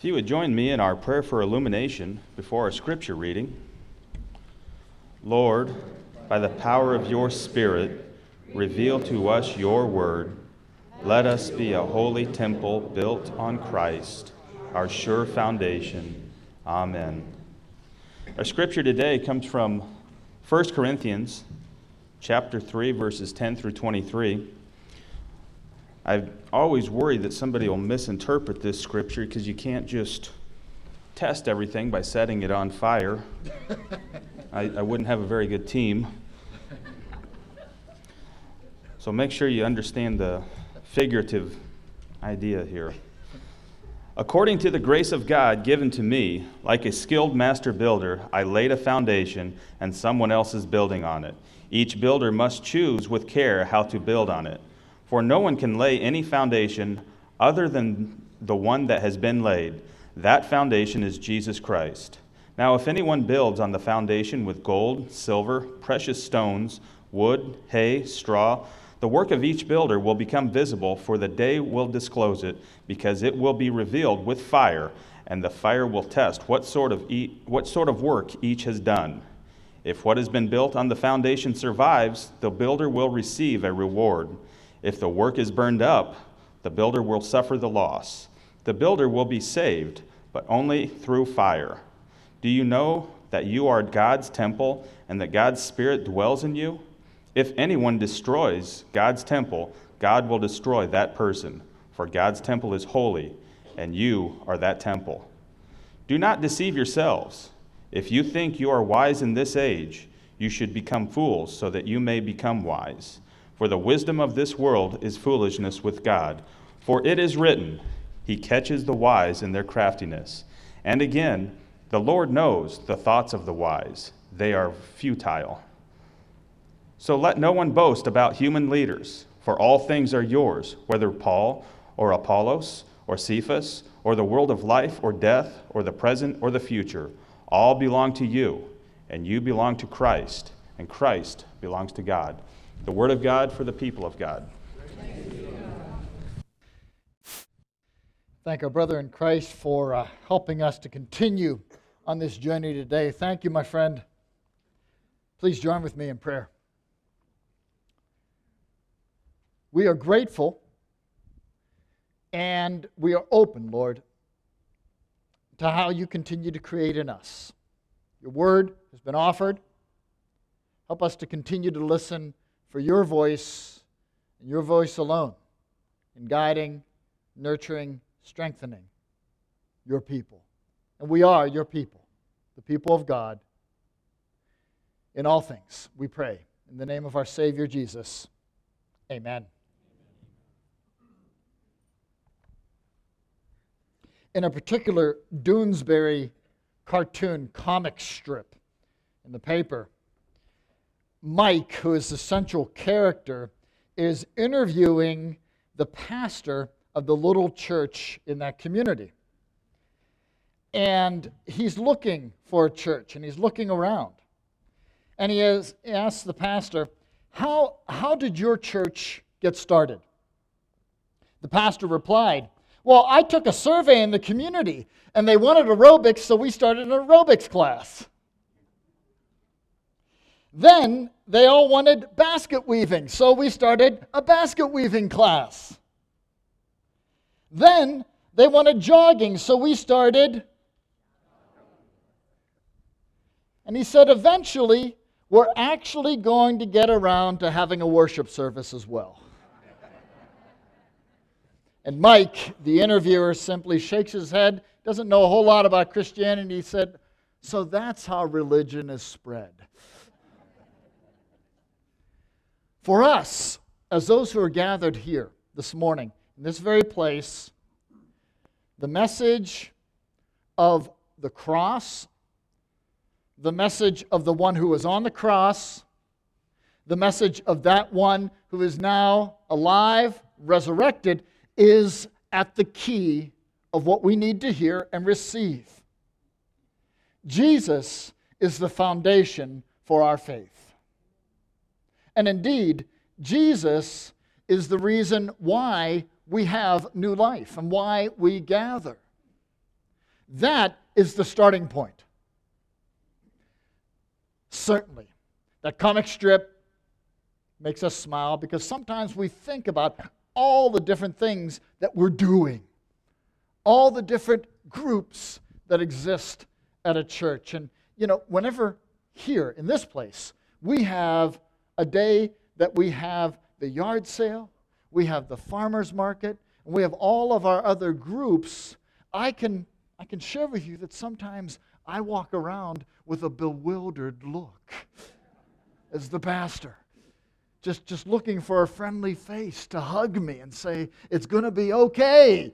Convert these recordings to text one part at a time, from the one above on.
If you would join me in our prayer for illumination before our scripture reading. Lord, by the power of your Spirit, reveal to us your word. Let us be a holy temple built on Christ, our sure foundation. Amen. Our scripture today comes from 1 Corinthians chapter 3, verses 10 through 23. I've always worried that somebody will misinterpret this scripture because you can't just test everything by setting it on fire. I wouldn't have a very good team. So make sure you understand the figurative idea here. According to the grace of God given to me, like a skilled master builder, I laid a foundation and someone else is building on it. Each builder must choose with care how to build on it. For no one can lay any foundation other than the one that has been laid. That foundation is Jesus Christ. Now, if anyone builds on the foundation with gold, silver, precious stones, wood, hay, straw, the work of each builder will become visible, for the day will disclose it, because it will be revealed with fire, and the fire will test what sort of work each has done. If what has been built on the foundation survives, the builder will receive a reward. If the work is burned up, the builder will suffer the loss. The builder will be saved, but only through fire. Do you know that you are God's temple and that God's Spirit dwells in you? If anyone destroys God's temple, God will destroy that person, for God's temple is holy, and you are that temple. Do not deceive yourselves. If you think you are wise in this age, you should become fools so that you may become wise. For the wisdom of this world is foolishness with God. For it is written, He catches the wise in their craftiness. And again, the Lord knows the thoughts of the wise. They are futile. So let no one boast about human leaders, for all things are yours, whether Paul or Apollos or Cephas or the world of life or death or the present or the future. All belong to you, and you belong to Christ, and Christ belongs to God. The word of God for the people of God. Thank our brother in Christ for helping us to continue on this journey today. Thank you, my friend. Please join with me in prayer. We are grateful and we are open, Lord, to how you continue to create in us. Your word has been offered. Help us to continue to listen for your voice and your voice alone in guiding, nurturing, strengthening your people. And we are your people, the people of God. In all things, we pray. In the name of our Savior Jesus, amen. In a particular Doonesbury cartoon comic strip in the paper, Mike, who is the central character, is interviewing the pastor of the little church in that community. And he's looking for a church, and he's looking around. And he asked the pastor, how did your church get started? The pastor replied, well, I took a survey in the community, and they wanted aerobics, so we started an aerobics class. Then they all wanted basket weaving, so we started a basket weaving class. Then they wanted jogging, so we started. And he said, eventually, we're actually going to get around to having a worship service as well. And Mike, the interviewer, simply shakes his head, doesn't know a whole lot about Christianity. He said, so that's how religion is spread. For us, as those who are gathered here this morning, in this very place, the message of the cross, the message of the one who was on the cross, the message of that one who is now alive, resurrected, is at the key of what we need to hear and receive. Jesus is the foundation for our faith. And indeed, Jesus is the reason why we have new life and why we gather. That is the starting point. Certainly, that comic strip makes us smile because sometimes we think about all the different things that we're doing, all the different groups that exist at a church. And, whenever here in this place, we have a day that we have the yard sale, we have the farmer's market, and we have all of our other groups, I can share with you that sometimes I walk around with a bewildered look as the pastor, just looking for a friendly face to hug me and say, it's going to be okay.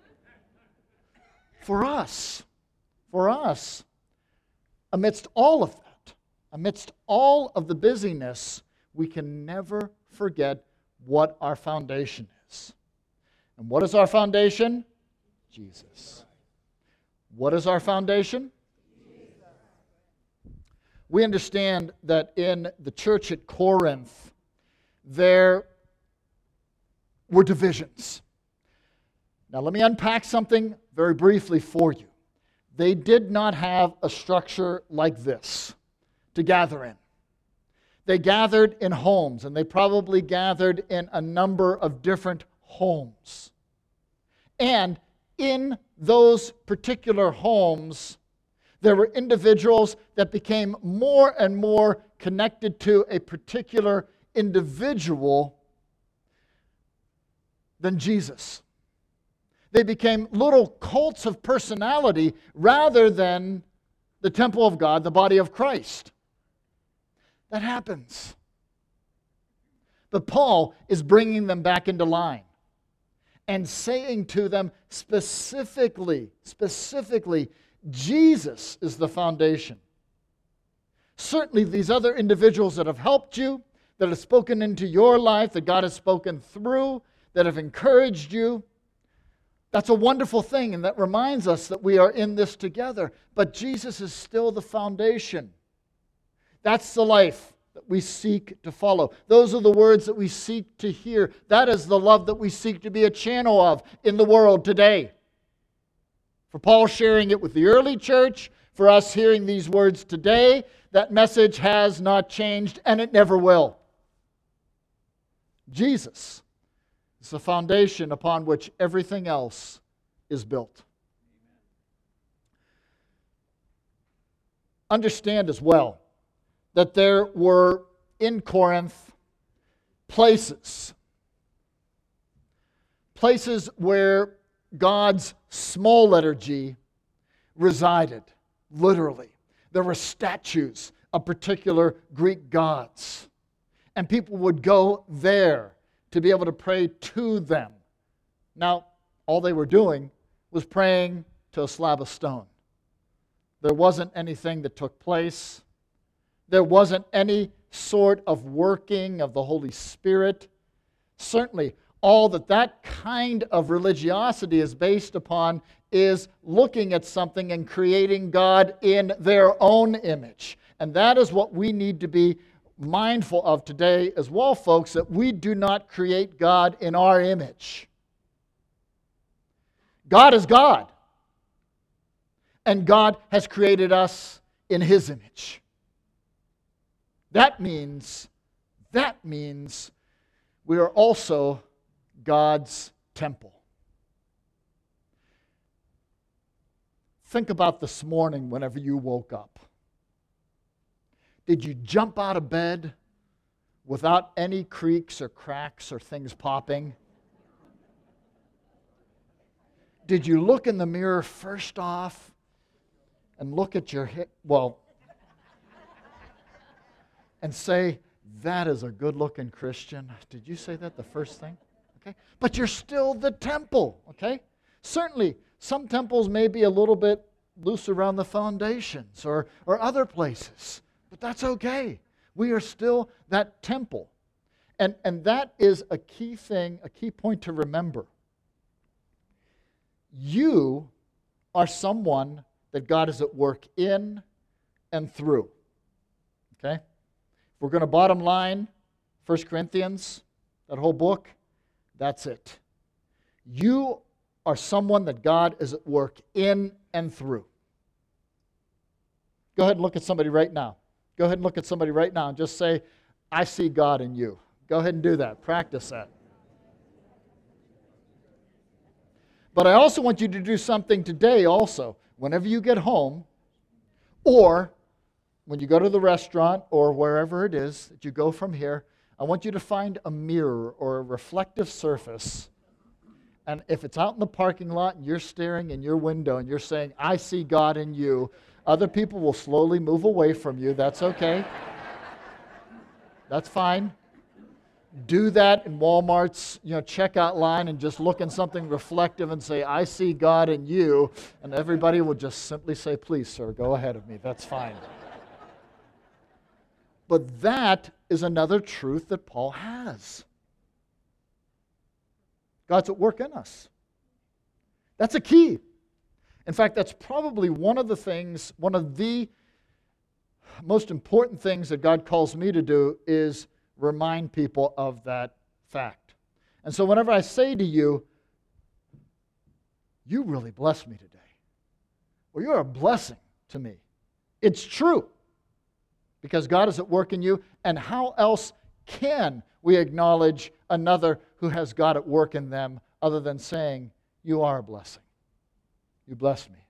For us, amidst all of that, amidst all of the busyness, we can never forget what our foundation is. And what is our foundation? Jesus. What is our foundation? We understand that in the church at Corinth, there were divisions. Now, let me unpack something very briefly for you. They did not have a structure like this to gather in. They gathered in homes, and they probably gathered in a number of different homes. And in those particular homes, there were individuals that became more and more connected to a particular individual than Jesus. They became little cults of personality rather than the temple of God, the body of Christ. That happens. But Paul is bringing them back into line and saying to them specifically, Jesus is the foundation. Certainly these other individuals that have helped you, that have spoken into your life, that God has spoken through, that have encouraged you, that's a wonderful thing, and that reminds us that we are in this together. But Jesus is still the foundation. That's the life that we seek to follow. Those are the words that we seek to hear. That is the love that we seek to be a channel of in the world today. For Paul sharing it with the early church, for us hearing these words today, that message has not changed, and it never will. Jesus is the foundation upon which everything else is built. Understand as well that there were in Corinth places where God's small letter G resided, literally. There were statues of particular Greek gods, and people would go there to be able to pray to them. Now, all they were doing was praying to a slab of stone. There wasn't anything that took place. There wasn't any sort of working of the Holy Spirit. Certainly, all that kind of religiosity is based upon is looking at something and creating God in their own image. And that is what we need to be mindful of today as well, folks, that we do not create God in our image. God is God. And God has created us in His image. That means we are also God's temple. Think about this morning whenever you woke up. Did you jump out of bed without any creaks or cracks or things popping? Did you look in the mirror first off and look at your hip, and say, that is a good-looking Christian? Did you say that the first thing? Okay. But you're still the temple, okay? Certainly, some temples may be a little bit loose around the foundations or other places. But that's okay. We are still that temple. And that is a key thing, a key point to remember. You are someone that God is at work in and through. Okay? If we're going to bottom line 1 Corinthians, that whole book, that's it. You are someone that God is at work in and through. Go ahead and look at somebody right now. Go ahead and look at somebody right now and just say, I see God in you. Go ahead and do that. Practice that. But I also want you to do something today also. Whenever you get home, or when you go to the restaurant or wherever it is that you go from here, I want you to find a mirror or a reflective surface. And if it's out in the parking lot and you're staring in your window and you're saying, I see God in you, other people will slowly move away from you. That's okay. That's fine. Do that in Walmart's checkout line and just look in something reflective and say, I see God in you. And everybody will just simply say, please, sir, go ahead of me. That's fine. But that is another truth that Paul has. God's at work in us. That's a key. In fact, that's probably one of the most important things that God calls me to do is remind people of that fact. And so whenever I say to you, you really bless me today, or you're a blessing to me, it's true. Because God is at work in you, and how else can we acknowledge another who has God at work in them other than saying, you are a blessing. You bless me.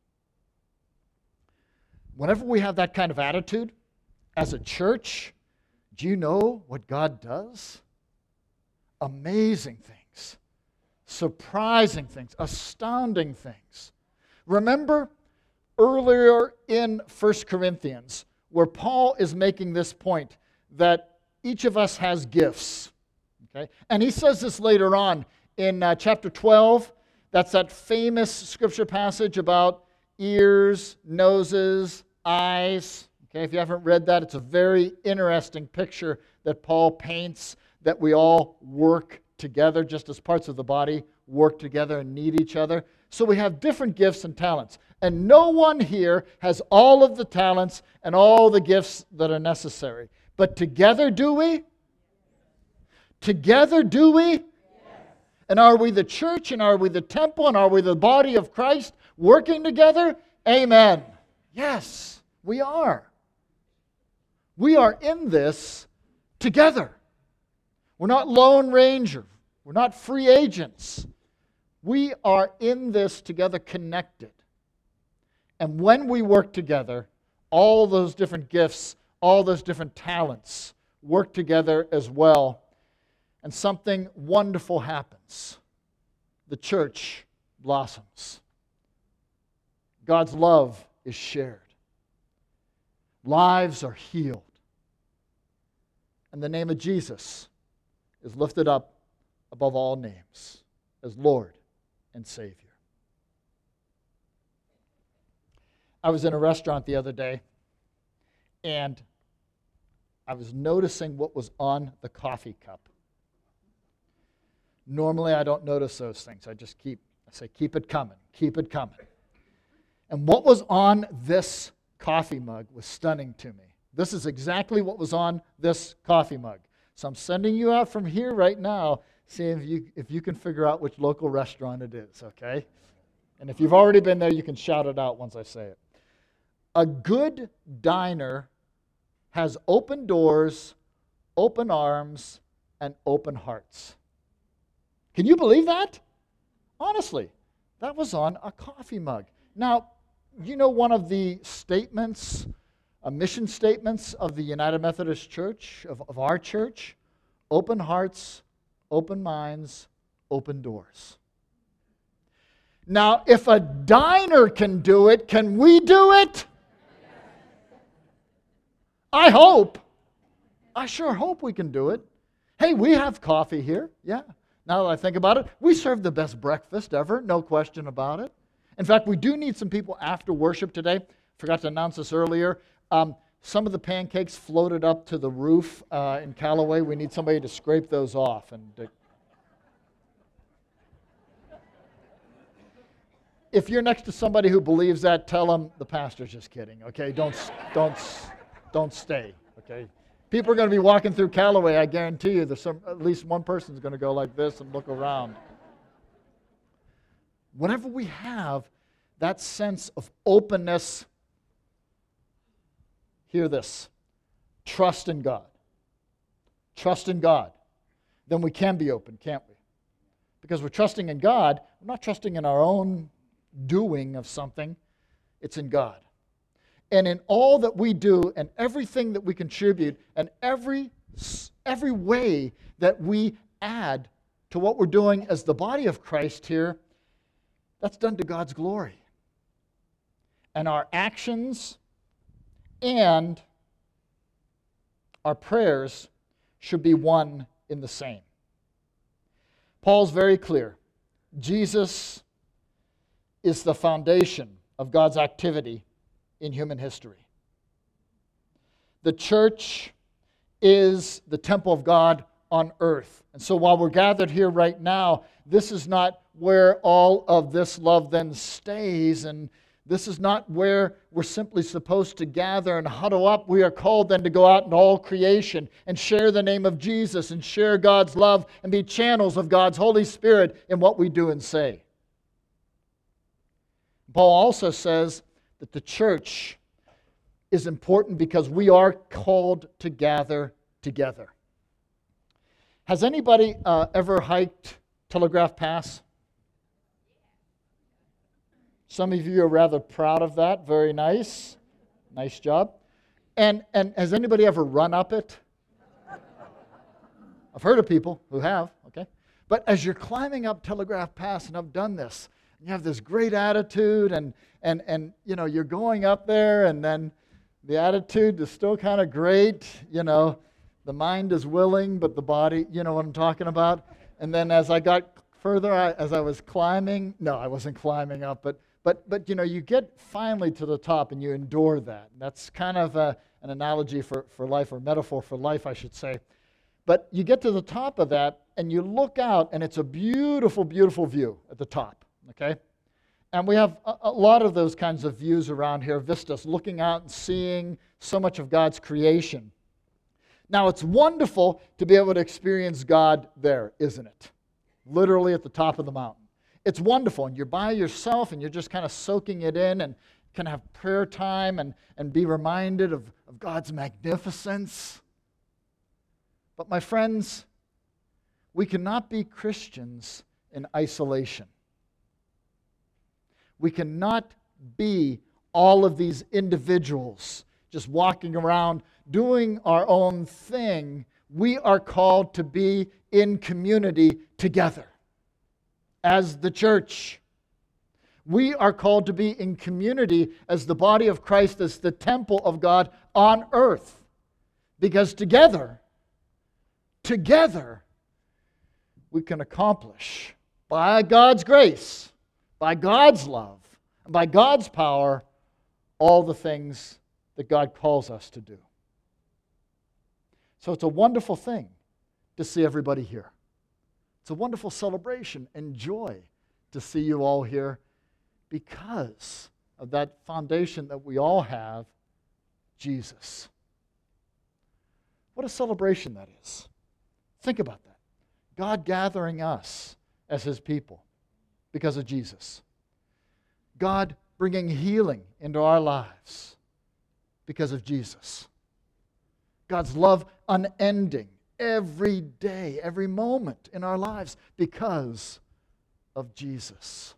Whenever we have that kind of attitude as a church, do you know what God does? Amazing things, surprising things, astounding things. Remember earlier in 1 Corinthians, where Paul is making this point that each of us has gifts. Okay? And he says this later on in chapter 12. That's that famous scripture passage about ears, noses, eyes. Okay, if you haven't read that, it's a very interesting picture that Paul paints, that we all work together, just as parts of the body work together and need each other. So we have different gifts and talents. And no one here has all of the talents and all the gifts that are necessary. But together, do we? Together, do we? Yes. And are we the church, and are we the temple, and are we the body of Christ working together? Amen. Yes, we are. We are in this together. We're not lone ranger. We're not free agents. We are in this together, connected. And when we work together, all those different gifts, all those different talents work together as well. And something wonderful happens. The church blossoms. God's love is shared. Lives are healed. And the name of Jesus is lifted up above all names as Lord and Savior. I was in a restaurant the other day, and I was noticing what was on the coffee cup. Normally, I don't notice those things. I say, keep it coming, keep it coming. And what was on this coffee mug was stunning to me. This is exactly what was on this coffee mug. So I'm sending you out from here right now, seeing if you can figure out which local restaurant it is, okay? And if you've already been there, you can shout it out once I say it. A good diner has open doors, open arms, and open hearts. Can you believe that? Honestly, that was on a coffee mug. Now, you know one of the statements, mission statements of the United Methodist Church, of our church? Open hearts, open minds, open doors. Now, if a diner can do it, can we do it? I hope. I sure hope we can do it. Hey, we have coffee here. Yeah. Now that I think about it, we serve the best breakfast ever. No question about it. In fact, we do need some people after worship today. Forgot to announce this earlier. Some of the pancakes floated up to the roof in Callaway. We need somebody to scrape those off. And if you're next to somebody who believes that, tell them the pastor's just kidding. Okay, don't stay. Okay, people are going to be walking through Callaway. I guarantee you, at least one person's going to go like this and look around. whenever we have that sense of openness, hear this, trust in God. Trust in God. Then we can be open, can't we? Because we're trusting in God, we're not trusting in our own doing of something, it's in God. And in all that we do and everything that we contribute and every way that we add to what we're doing as the body of Christ here, that's done to God's glory. And our actions and our prayers should be one in the same. Paul's very clear. Jesus is the foundation of God's activity in human history. The church is the temple of God on earth. And so while we're gathered here right now, this is not where all of this love then stays, and this is not where we're simply supposed to gather and huddle up. We are called then to go out in all creation and share the name of Jesus and share God's love and be channels of God's Holy Spirit in what we do and say. Paul also says that the church is important because we are called to gather together. Has anybody ever hiked Telegraph Pass? Some of you are rather proud of that. Very nice. Nice job. And has anybody ever run up it? I've heard of people who have, okay? But as you're climbing up Telegraph Pass, and I've done this, you have this great attitude, and you know, you're going up there, and then the attitude is still kind of great, you know. The mind is willing, but the body, you know what I'm talking about? And then as I got further, as I was climbing, no, I wasn't climbing up, but you know, you get finally to the top and you endure that. That's kind of an analogy for life, or metaphor for life, I should say. But you get to the top of that and you look out, and it's a beautiful, beautiful view at the top, okay? And we have a lot of those kinds of views around here, vistas, looking out and seeing so much of God's creation. Now, it's wonderful to be able to experience God there, isn't it? Literally at the top of the mountain. It's wonderful, and you're by yourself, and you're just kind of soaking it in, and can have prayer time and be reminded of God's magnificence. But my friends, we cannot be Christians in isolation. We cannot be all of these individuals just walking around doing our own thing. We are called to be in community together as the church. We are called to be in community as the body of Christ, as the temple of God on earth. Because together, we can accomplish, by God's grace, by God's love, and by God's power, all the things that God calls us to do. So it's a wonderful thing to see everybody here. It's a wonderful celebration and joy to see you all here because of that foundation that we all have, Jesus. What a celebration that is. Think about that. God gathering us as His people because of Jesus. God bringing healing into our lives because of Jesus. God's love unending every day, every moment in our lives because of Jesus.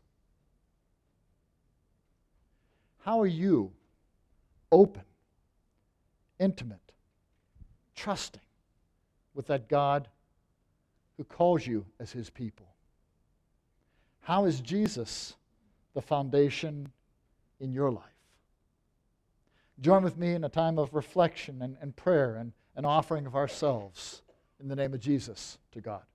How are you open, intimate, trusting with that God who calls you as His people? How is Jesus the foundation in your life? Join with me in a time of reflection and prayer and an offering of ourselves in the name of Jesus to God.